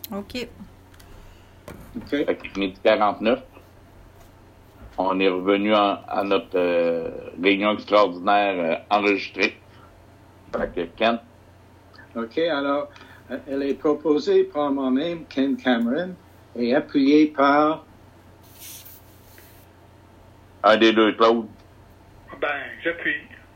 OK. OK. Fait que midi 49, on est revenu à notre réunion extraordinaire enregistrée. Fait que Ken. OK, alors, elle est proposée par moi-même, Ken Cameron, et appuyée par... Un des deux, Claude. Ben, j'appuie.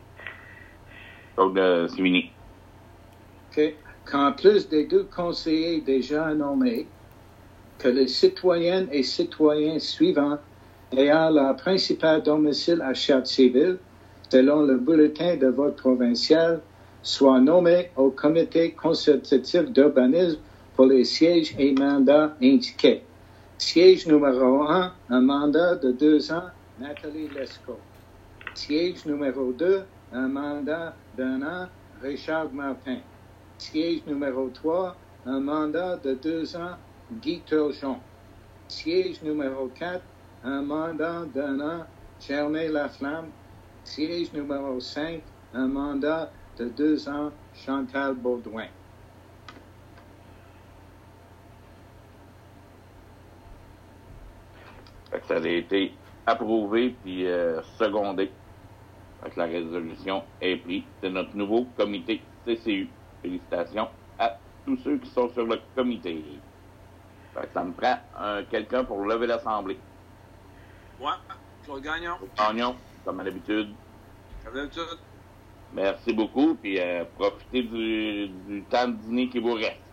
Claude Sivigny. OK. Qu'en plus des deux conseillers déjà nommés, que les citoyennes et citoyens suivants ayant leur principal domicile à Charleville, selon le bulletin de vote provincial, soient nommés au comité consultatif d'urbanisme pour les sièges et mandats indiqués. Siège numéro 1, un mandat de 2 ans, Nathalie Lescaut. Siège numéro 2, un mandat d'1 an, Richard Martin. Siège numéro 3, un mandat de 2 ans, Guy Turgeon. Siège numéro 4, un mandat d'1 an, Germain Laflamme. Siège numéro 5, un mandat de 2 ans, Chantal Baudouin. Fait que ça a été approuvé puis secondé. Fait que la résolution est prise. C'est notre nouveau comité CCU. Félicitations à tous ceux qui sont sur le comité. Fait que ça me prend quelqu'un pour lever l'Assemblée. Ouais, Claude Gagnon. Gagnon, comme à l'habitude. Comme d'habitude. Merci beaucoup, puis profitez du temps de dîner qui vous reste.